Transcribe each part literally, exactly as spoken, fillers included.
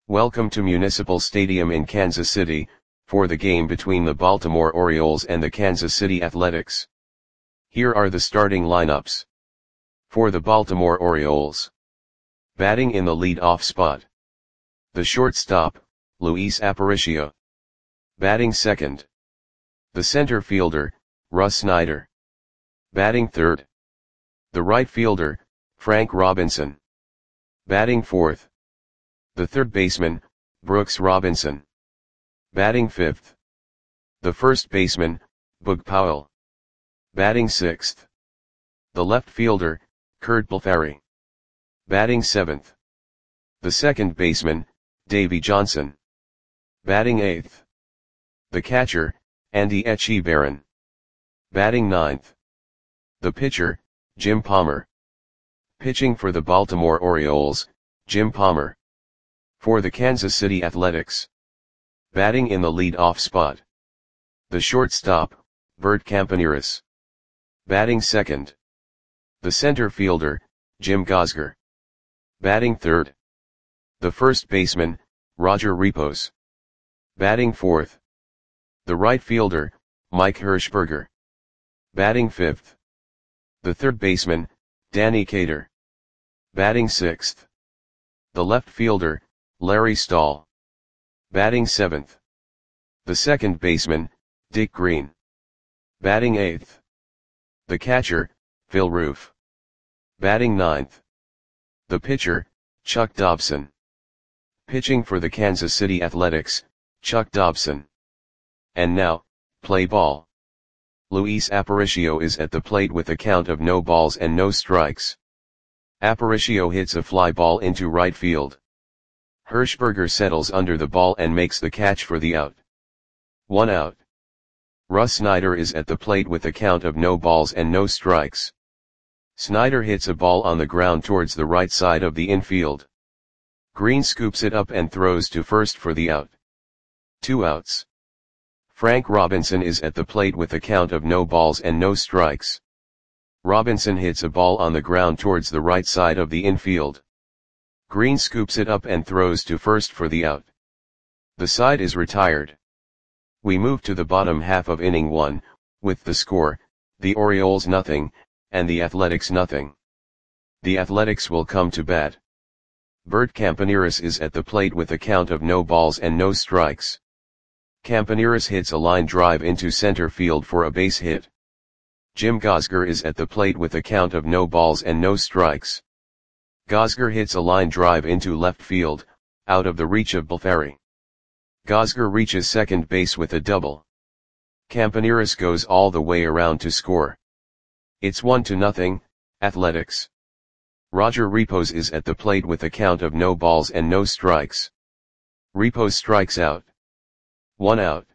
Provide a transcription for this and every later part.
Welcome to Municipal Stadium in Kansas City, for the game between the Baltimore Orioles and the Kansas City Athletics. Here are the starting lineups. For the Baltimore Orioles. Batting in the lead-off spot. The shortstop, Luis Aparicio. Batting second. The center fielder, Russ Snyder. Batting third. The right fielder, Frank Robinson. Batting fourth. The third baseman, Brooks Robinson. Batting fifth. The first baseman, Boog Powell. Batting sixth. The left fielder, Curt Blefary. Batting seventh. The second baseman, Davey Johnson. Batting eighth. The catcher, Andy Etchebarren. Batting ninth. The pitcher, Jim Palmer. Pitching for the Baltimore Orioles, Jim Palmer. For the Kansas City Athletics. Batting in the lead-off spot. The shortstop, Bert Campaneris. Batting second. The center fielder, Jim Gosger. Batting third. The first baseman, Roger Repos. Batting fourth. The right fielder, Mike Hirschberger. Batting fifth. The third baseman, Danny Cater. Batting sixth. The left fielder, Larry Stahl. Batting seventh. The second baseman, Dick Green. Batting eighth. The catcher, Phil Roof. Batting ninth. The pitcher, Chuck Dobson. Pitching for the Kansas City Athletics, Chuck Dobson. And now, play ball. Luis Aparicio is at the plate with a count of no balls and no strikes. Aparicio hits a fly ball into right field. Hirschberger settles under the ball and makes the catch for the out. One out. Russ Snyder is at the plate with a count of no balls and no strikes. Snyder hits a ball on the ground towards the right side of the infield. Green scoops it up and throws to first for the out. Two outs. Frank Robinson is at the plate with a count of no balls and no strikes. Robinson hits a ball on the ground towards the right side of the infield. Green scoops it up and throws to first for the out. The side is retired. We move to the bottom half of inning one, with the score, the Orioles nothing, and the Athletics nothing. The Athletics will come to bat. Bert Campaneris is at the plate with a count of no balls and no strikes. Campaneris hits a line drive into center field for a base hit. Jim Gosger is at the plate with a count of no balls and no strikes. Gosger hits a line drive into left field, out of the reach of Blefary. Gosger reaches second base with a double. Campaneris goes all the way around to score. It's one to nothing, Athletics. Roger Repos is at the plate with a count of no balls and no strikes. Repos strikes out. One out.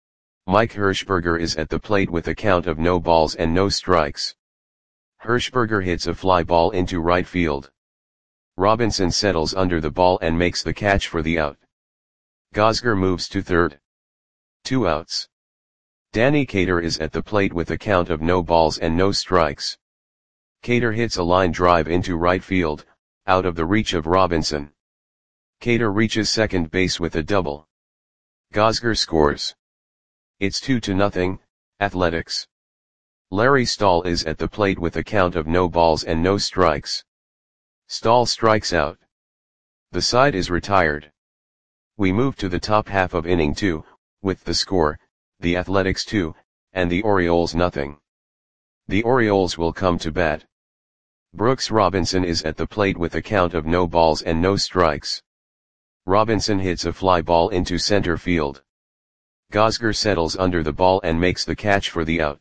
Mike Hirschberger is at the plate with a count of no balls and no strikes. Hirschberger hits a fly ball into right field. Robinson settles under the ball and makes the catch for the out. Gosger moves to third. Two outs. Danny Cater is at the plate with a count of no balls and no strikes. Cater hits a line drive into right field, out of the reach of Robinson. Cater reaches second base with a double. Gosger scores. It's two to nothing, Athletics. Larry Stahl is at the plate with a count of no balls and no strikes. Stahl strikes out. The side is retired. We move to the top half of inning two, with the score, the Athletics two, and the Orioles nothing. The Orioles will come to bat. Brooks Robinson is at the plate with a count of no balls and no strikes. Robinson hits a fly ball into center field. Gosger settles under the ball and makes the catch for the out.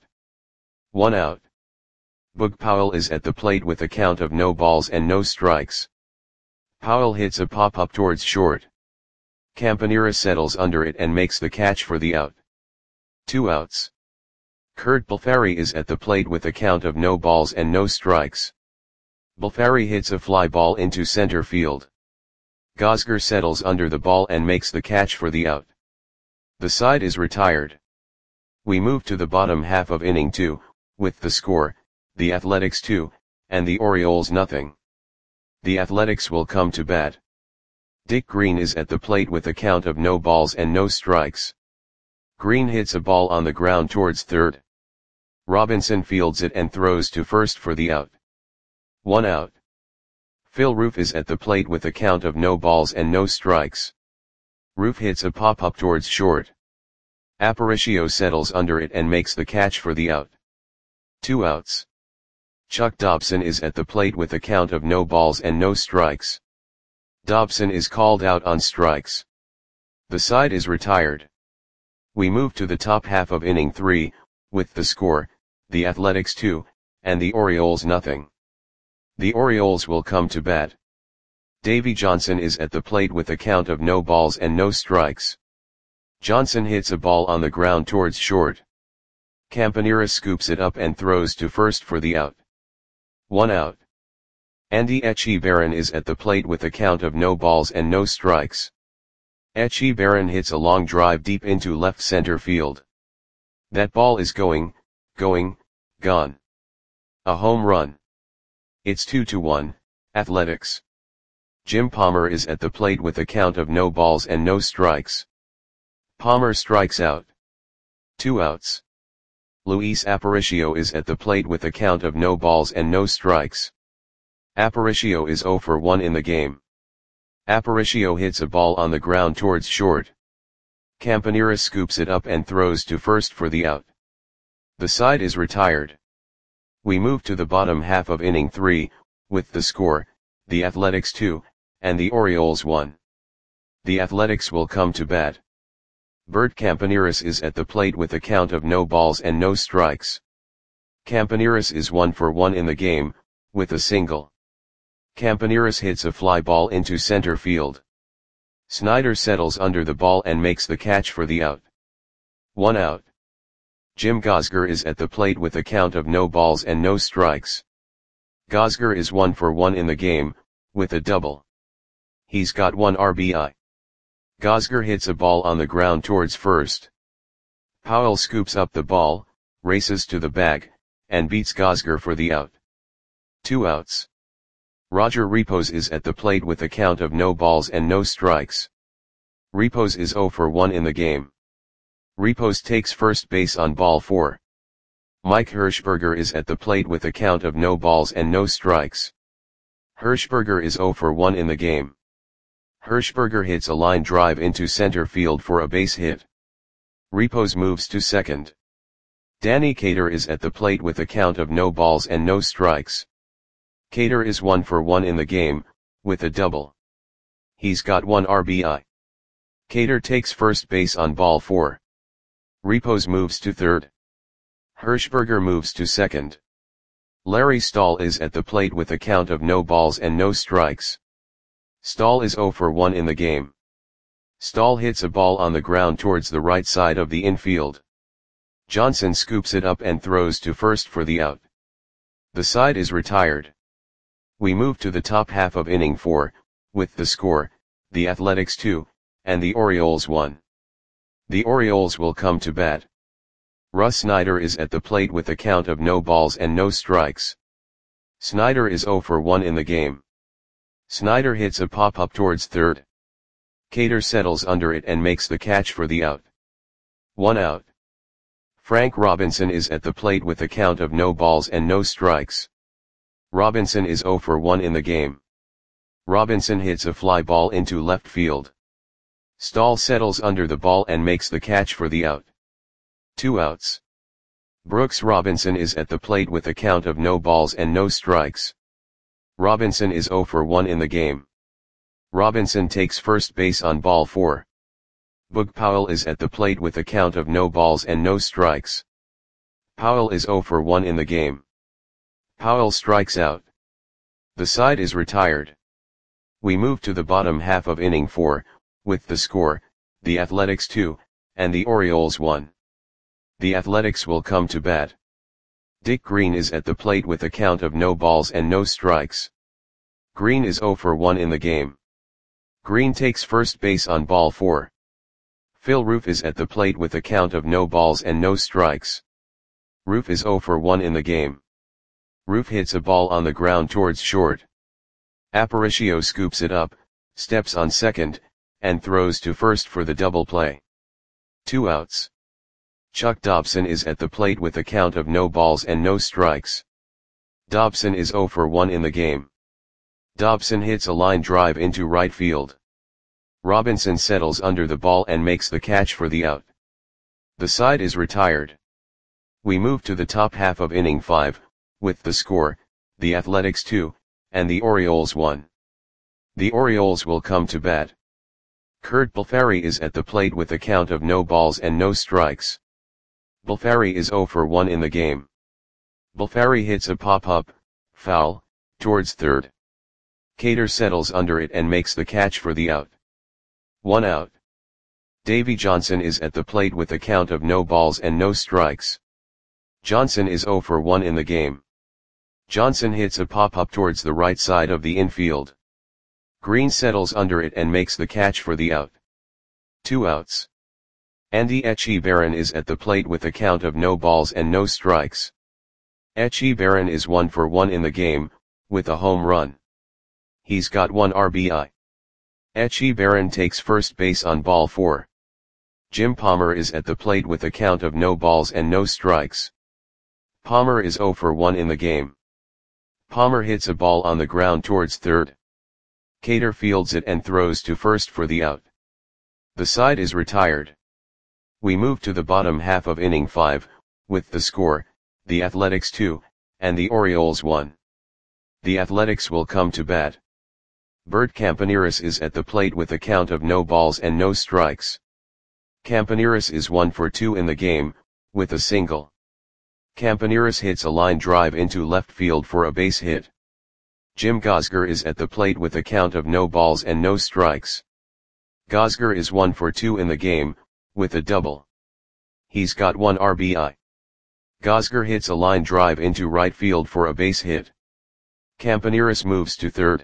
One out. Boog Powell is at the plate with a count of no balls and no strikes. Powell hits a pop-up towards short. Campaneris settles under it and makes the catch for the out. Two outs. Curt Blefary is at the plate with a count of no balls and no strikes. Blefary hits a fly ball into center field. Gosger settles under the ball and makes the catch for the out. The side is retired. We move to the bottom half of inning two, with the score, the Athletics two, and the Orioles nothing. The Athletics will come to bat. Dick Green is at the plate with a count of no balls and no strikes. Green hits a ball on the ground towards third. Robinson fields it and throws to first for the out. One out. Phil Roof is at the plate with a count of no balls and no strikes. Roof hits a pop-up towards short. Aparicio settles under it and makes the catch for the out. Two outs. Chuck Dobson is at the plate with a count of no balls and no strikes. Dobson is called out on strikes. The side is retired. We move to the top half of inning three, with the score, the Athletics two, and the Orioles nothing. The Orioles will come to bat. Davy Johnson is at the plate with a count of no balls and no strikes. Johnson hits a ball on the ground towards short. Campanera scoops it up and throws to first for the out. One out. Andy Echeverren is at the plate with a count of no balls and no strikes. Echeverren hits a long drive deep into left center field. That ball is going, going, gone. A home run. It's two to one, Athletics. Jim Palmer is at the plate with a count of no balls and no strikes. Palmer strikes out. Two outs. Luis Aparicio is at the plate with a count of no balls and no strikes. Aparicio is oh for one in the game. Aparicio hits a ball on the ground towards short. Campanera scoops it up and throws to first for the out. The side is retired. We move to the bottom half of inning three, with the score, the Athletics two, and the Orioles one. The Athletics will come to bat. Bert Campaneris is at the plate with a count of no balls and no strikes. Campaneris is one for one in the game, with a single. Campaneris hits a fly ball into center field. Snyder settles under the ball and makes the catch for the out. One out. Jim Gosger is at the plate with a count of no balls and no strikes. Gosger is one for one in the game, with a double. He's got one R B I. Gosger hits a ball on the ground towards first. Powell scoops up the ball, races to the bag, and beats Gosger for the out. Two outs. Roger Repos is at the plate with a count of no balls and no strikes. Repos is oh for one in the game. Repos takes first base on ball four. Mike Hirschberger is at the plate with a count of no balls and no strikes. Hirschberger is oh for one in the game. Hirschberger hits a line drive into center field for a base hit. Repos moves to second. Danny Cater is at the plate with a count of no balls and no strikes. Cater is one for one in the game, with a double. He's got one R B I. Cater takes first base on ball four. Repos moves to third. Hirschberger moves to second. Larry Stahl is at the plate with a count of no balls and no strikes. Stahl is oh for one in the game. Stahl hits a ball on the ground towards the right side of the infield. Johnson scoops it up and throws to first for the out. The side is retired. We move to the top half of inning four, with the score, the Athletics two, and the Orioles one. The Orioles will come to bat. Russ Snyder is at the plate with a count of no balls and no strikes. Snyder is oh for one in the game. Snyder hits a pop-up towards third. Cater settles under it and makes the catch for the out. One out. Frank Robinson is at the plate with a count of no balls and no strikes. Robinson is oh for one in the game. Robinson hits a fly ball into left field. Stahl settles under the ball and makes the catch for the out. Two outs. Brooks Robinson is at the plate with a count of no balls and no strikes. Robinson is oh for one in the game. Robinson takes first base on ball four. Boog Powell is at the plate with a count of no balls and no strikes. Powell is oh for one in the game. Powell strikes out. The side is retired. We move to the bottom half of inning four, with the score, the Athletics two, and the Orioles one. The Athletics will come to bat. Dick Green is at the plate with a count of no balls and no strikes. Green is oh for one in the game. Green takes first base on ball four. Phil Roof is at the plate with a count of no balls and no strikes. Roof is oh for one in the game. Roof hits a ball on the ground towards short. Aparicio scoops it up, steps on second, and throws to first for the double play. Two outs. Chuck Dobson is at the plate with a count of no balls and no strikes. Dobson is oh for one in the game. Dobson hits a line drive into right field. Robinson settles under the ball and makes the catch for the out. The side is retired. We move to the top half of inning five, with the score, the Athletics two, and the Orioles one. The Orioles will come to bat. Curt Balfari is at the plate with a count of no balls and no strikes. Balfari is oh for one in the game. Balfari hits a pop-up, foul, towards third. Cater settles under it and makes the catch for the out. One out. Davey Johnson is at the plate with a count of no balls and no strikes. Johnson is oh for one in the game. Johnson hits a pop-up towards the right side of the infield. Green settles under it and makes the catch for the out. Two outs. Andy Etchebarren is at the plate with a count of no balls and no strikes. Etchebarren is one for one in the game, with a home run. He's got one R B I. Etchebarren takes first base on ball four. Jim Palmer is at the plate with a count of no balls and no strikes. Palmer is oh for one in the game. Palmer hits a ball on the ground towards third. Cater fields it and throws to first for the out. The side is retired. We move to the bottom half of inning five, with the score, the Athletics two, and the Orioles one. The Athletics will come to bat. Bert Campaneris is at the plate with a count of no balls and no strikes. Campaneris is one for two in the game, with a single. Campaneris hits a line drive into left field for a base hit. Jim Gosger is at the plate with a count of no balls and no strikes. Gosger is one for two in the game, with a double. He's got one R B I. Gosger hits a line drive into right field for a base hit. Campaneris moves to third.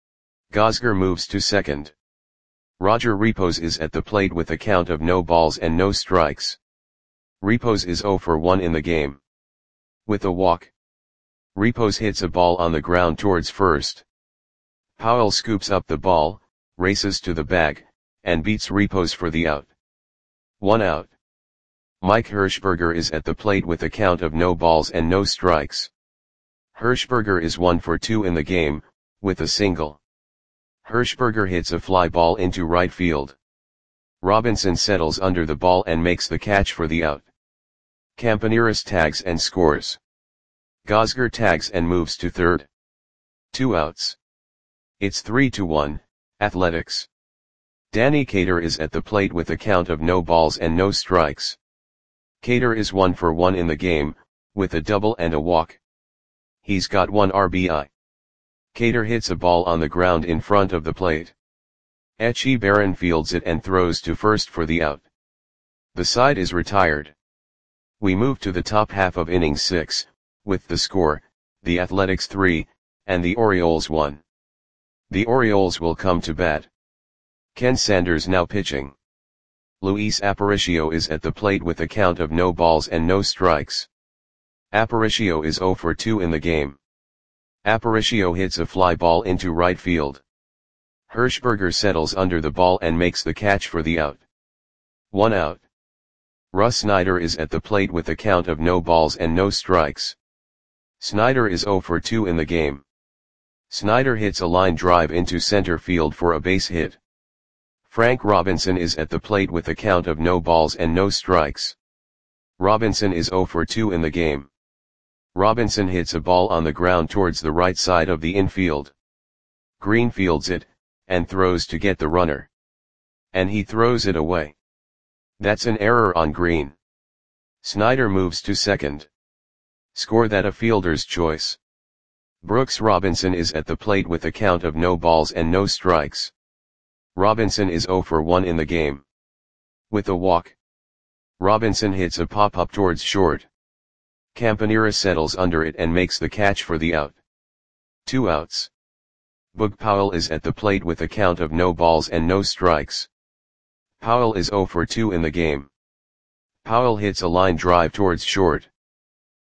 Gosger moves to second. Roger Repos is at the plate with a count of no balls and no strikes. Repos is oh for one in the game. With a walk. Repos hits a ball on the ground towards first. Powell scoops up the ball, races to the bag, and beats Repos for the out. One out. Mike Hirschberger is at the plate with a count of no balls and no strikes. Hirschberger is one for two in the game, with a single. Hirschberger hits a fly ball into right field. Robinson settles under the ball and makes the catch for the out. Campaneris tags and scores. Gosger tags and moves to third. Two outs. It's three to one, Athletics. Danny Cater is at the plate with a count of no balls and no strikes. Cater is one for one in the game, with a double and a walk. He's got one R B I. Cater hits a ball on the ground in front of the plate. Etchebarren fields it and throws to first for the out. The side is retired. We move to the top half of inning six, with the score, the Athletics three, and the Orioles one. The Orioles will come to bat. Ken Sanders now pitching. Luis Aparicio is at the plate with a count of no balls and no strikes. Aparicio is oh for two in the game. Aparicio hits a fly ball into right field. Hirschberger settles under the ball and makes the catch for the out. One out. Russ Snyder is at the plate with a count of no balls and no strikes. Snyder is oh for two in the game. Snyder hits a line drive into center field for a base hit. Frank Robinson is at the plate with a count of no balls and no strikes. Robinson is oh for two in the game. Robinson hits a ball on the ground towards the right side of the infield. Green fields it, and throws to get the runner. And he throws it away. That's an error on Green. Snyder moves to second. Score that a fielder's choice. Brooks Robinson is at the plate with a count of no balls and no strikes. Robinson is oh for one in the game. With a walk. Robinson hits a pop-up towards short. Campaneris settles under it and makes the catch for the out. Two outs. Boog Powell is at the plate with a count of no balls and no strikes. Powell is oh for two in the game. Powell hits a line drive towards short.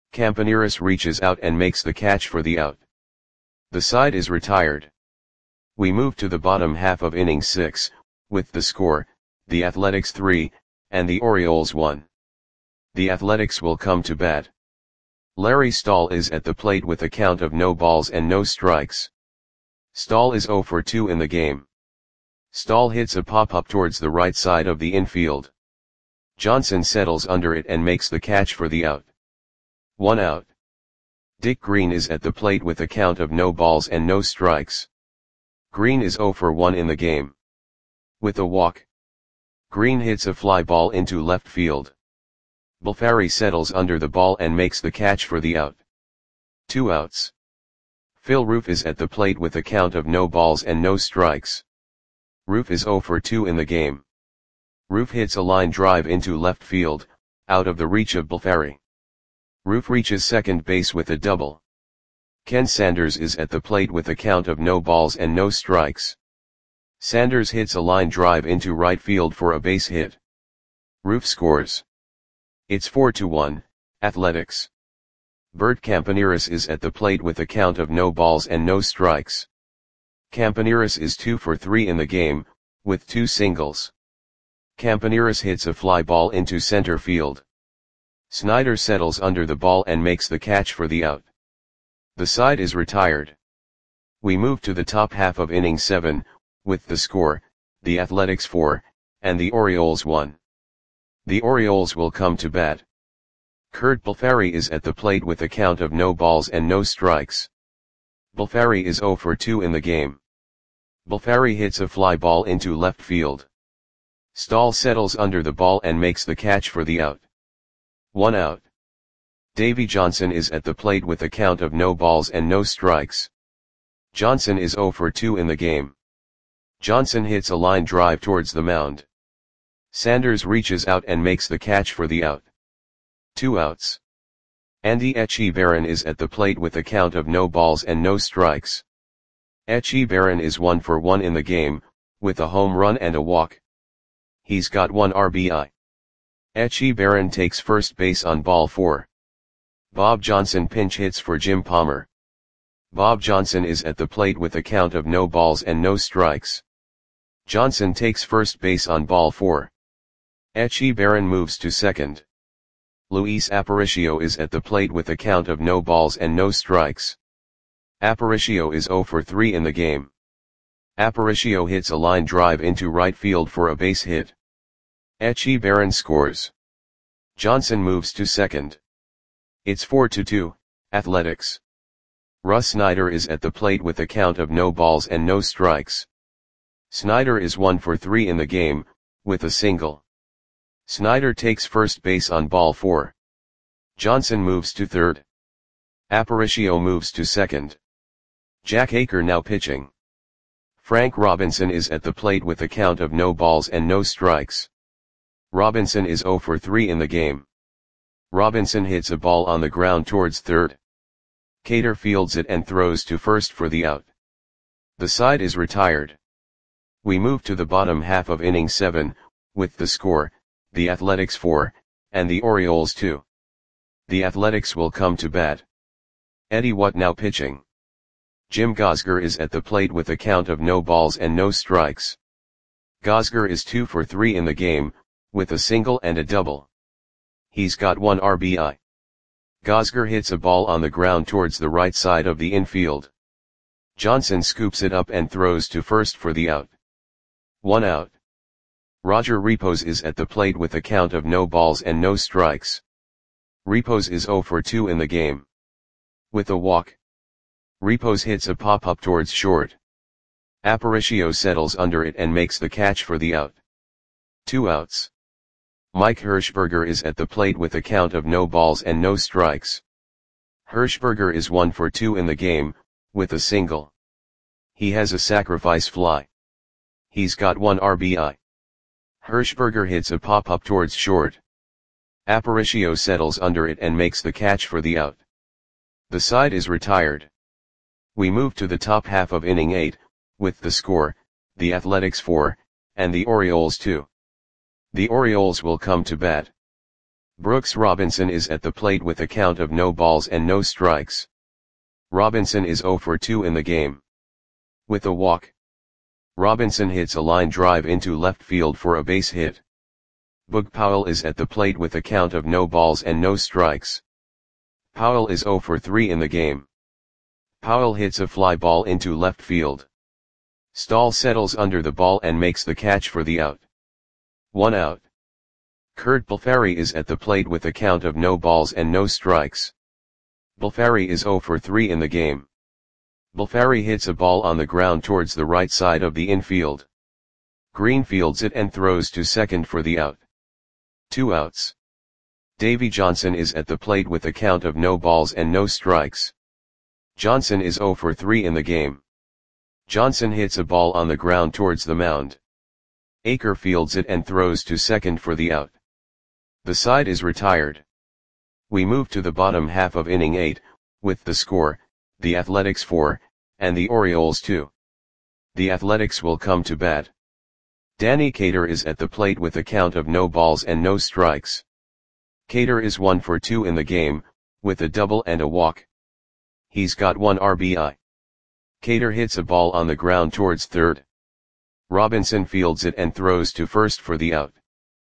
Campaneris reaches out and makes the catch for the out. The side is retired. We move to the bottom half of inning six, with the score, the Athletics three, and the Orioles one. The Athletics will come to bat. Larry Stahl is at the plate with a count of no balls and no strikes. Stahl is oh for two in the game. Stahl hits a pop-up towards the right side of the infield. Johnson settles under it and makes the catch for the out. One out. Dick Green is at the plate with a count of no balls and no strikes. Green is oh for one in the game. With a walk, Green hits a fly ball into left field. Balfari settles under the ball and makes the catch for the out. Two outs. Phil Roof is at the plate with a count of no balls and no strikes. Roof is oh for two in the game. Roof hits a line drive into left field, out of the reach of Balfari. Roof reaches second base with a double. Ken Sanders is at the plate with a count of no balls and no strikes. Sanders hits a line drive into right field for a base hit. Roof scores. It's four to one, Athletics. Bert Campaneris is at the plate with a count of no balls and no strikes. Campaneris is two for three in the game, with two singles. Campaneris hits a fly ball into center field. Snyder settles under the ball and makes the catch for the out. The side is retired. We move to the top half of inning seven, with the score, the Athletics four, and the Orioles one. The Orioles will come to bat. Kurt Balfari is at the plate with a count of no balls and no strikes. Balfari is oh for two in the game. Balfari hits a fly ball into left field. Stahl settles under the ball and makes the catch for the out. One out. Davey Johnson is at the plate with a count of no balls and no strikes. Johnson is oh for two in the game. Johnson hits a line drive towards the mound. Sanders reaches out and makes the catch for the out. Two outs. Andy Etchebarren is at the plate with a count of no balls and no strikes. Etchebarren is one for one in the game, with a home run and a walk. He's got one R B I. Etchebarren takes first base on ball four. Bob Johnson pinch hits for Jim Palmer. Bob Johnson is at the plate with a count of no balls and no strikes. Johnson takes first base on ball four. Etchebarren moves to second. Luis Aparicio is at the plate with a count of no balls and no strikes. Aparicio is oh for three in the game. Aparicio hits a line drive into right field for a base hit. Etchebarren scores. Johnson moves to second. It's four to two, Athletics. Russ Snyder is at the plate with a count of no balls and no strikes. Snyder is one for three in the game, with a single. Snyder takes first base on ball four. Johnson moves to third. Aparicio moves to second. Jack Aker now pitching. Frank Robinson is at the plate with a count of no balls and no strikes. Robinson is oh for three in the game. Robinson hits a ball on the ground towards third. Cater fields it and throws to first for the out. The side is retired. We move to the bottom half of inning seven, with the score, the Athletics four, and the Orioles two. The Athletics will come to bat. Eddie Watt now pitching. Jim Gosger is at the plate with a count of no balls and no strikes. Gosger is two for three in the game, with a single and a double. He's got one R B I. Gosger hits a ball on the ground towards the right side of the infield. Johnson scoops it up and throws to first for the out. One out. Roger Repos is at the plate with a count of no balls and no strikes. Repos is oh for two in the game. With a walk, Repos hits a pop-up towards short. Aparicio settles under it and makes the catch for the out. Two outs. Mike Hirschberger is at the plate with a count of no balls and no strikes. Hirschberger is one for two in the game, with a single. He has a sacrifice fly. He's got one R B I. Hirschberger hits a pop-up towards short. Aparicio settles under it and makes the catch for the out. The side is retired. We move to the top half of inning eight, with the score, the Athletics four, and the Orioles two. The Orioles will come to bat. Brooks Robinson is at the plate with a count of no balls and no strikes. Robinson is oh for two in the game. With a walk, Robinson hits a line drive into left field for a base hit. Boog Powell is at the plate with a count of no balls and no strikes. Powell is zero for three in the game. Powell hits a fly ball into left field. Stahl settles under the ball and makes the catch for the out. One out. Curt Balfari is at the plate with a count of no balls and no strikes. Balfari is zero for three in the game. Balfari hits a ball on the ground towards the right side of the infield. Green fields it and throws to second for the out. Two outs. Davey Johnson is at the plate with a count of no balls and no strikes. Johnson is zero for three in the game. Johnson hits a ball on the ground towards the mound. Aker fields it and throws to second for the out. The side is retired. We move to the bottom half of inning eight, with the score, the Athletics four, and the Orioles two. The Athletics will come to bat. Danny Cater is at the plate with a count of no balls and no strikes. Cater is one for two in the game, with a double and a walk. He's got one R B I. Cater hits a ball on the ground towards third. Robinson fields it and throws to first for the out.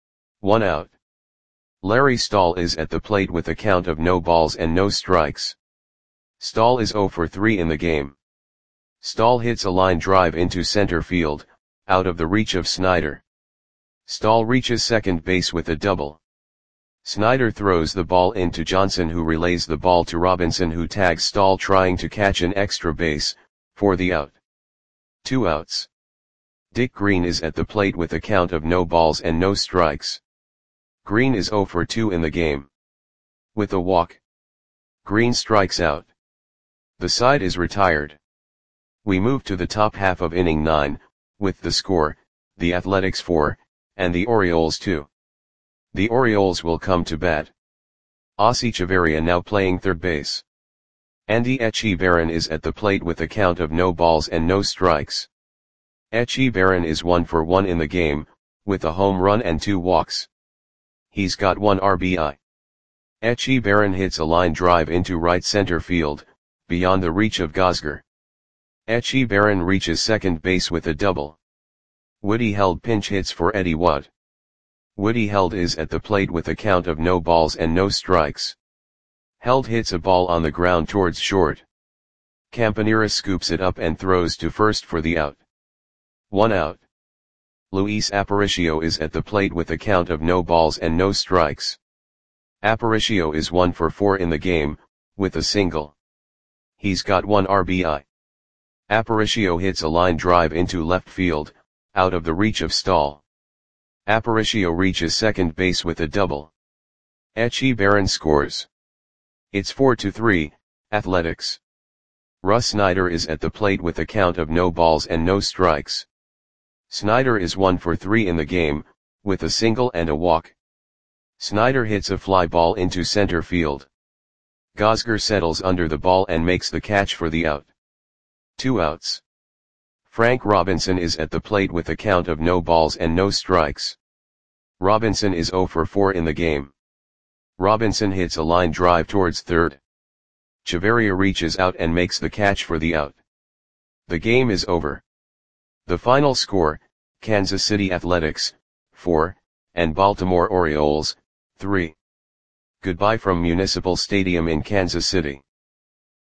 One out. Larry Stahl is at the plate with a count of no balls and no strikes. Stahl is zero for three in the game. Stahl hits a line drive into center field, out of the reach of Snyder. Stahl reaches second base with a double. Snyder throws the ball into Johnson, who relays the ball to Robinson, who tags Stahl trying to catch an extra base, for the out. Two outs. Dick Green is at the plate with a count of no balls and no strikes. Green is zero for two in the game. With a walk, Green strikes out. The side is retired. We move to the top half of inning nine, with the score, the Athletics four, and the Orioles two. The Orioles will come to bat. Ossie Chavarria now playing third base. Andy Etchebarren is at the plate with a count of no balls and no strikes. Etchebarren is one for one in the game, with a home run and two walks. He's got one R B I. Etchebarren hits a line drive into right center field, beyond the reach of Gosger. Etchebarren reaches second base with a double. Woody Held pinch hits for Eddie Watt. Woody Held is at the plate with a count of no balls and no strikes. Held hits a ball on the ground towards short. Campanera scoops it up and throws to first for the out. One out. Luis Aparicio is at the plate with a count of no balls and no strikes. Aparicio is one for four in the game, with a single. He's got one R B I. Aparicio hits a line drive into left field, out of the reach of Stahl. Aparicio reaches second base with a double. Etchebarren scores. It's four to three, Athletics. Russ Snyder is at the plate with a count of no balls and no strikes. Snyder is one for three in the game, with a single and a walk. Snyder hits a fly ball into center field. Gosger settles under the ball and makes the catch for the out. Two outs. Frank Robinson is at the plate with a count of no balls and no strikes. Robinson is zero for four in the game. Robinson hits a line drive towards third. Chavarria reaches out and makes the catch for the out. The game is over. The final score, Kansas City Athletics, four, and Baltimore Orioles, three. Goodbye from Municipal Stadium in Kansas City.